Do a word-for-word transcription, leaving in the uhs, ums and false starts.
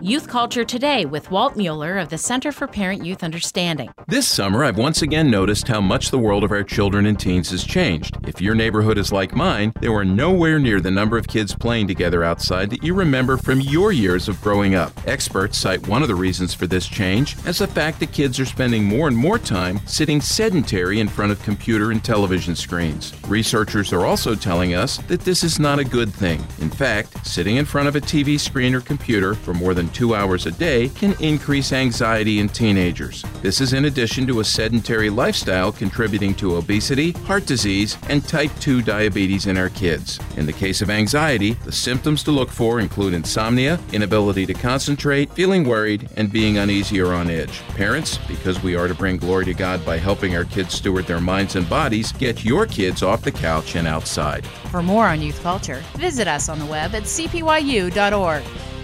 Youth Culture Today with Walt Mueller of the Center for Parent-Youth Understanding. This summer, I've once again noticed how much the world of our children and teens has changed. If your neighborhood is like mine, there were nowhere near the number of kids playing together outside that you remember from your years of growing up. Experts cite one of the reasons for this change as the fact that kids are spending more and more time sitting sedentary in front of computer and television screens. Researchers are also telling us that this is not a good thing. In fact, sitting in front of a T V screen or computer for more than two hours a day can increase anxiety in teenagers. This is in addition to a sedentary lifestyle contributing to obesity, heart disease, and type two diabetes in our kids. In the case of anxiety, the symptoms to look for include insomnia, inability to concentrate, feeling worried, and being uneasy or on edge. Parents, because we are to bring glory to God by helping our kids steward their minds and bodies, get your kids off the couch and outside. For more on youth culture, visit us on the web at c p y u dot org.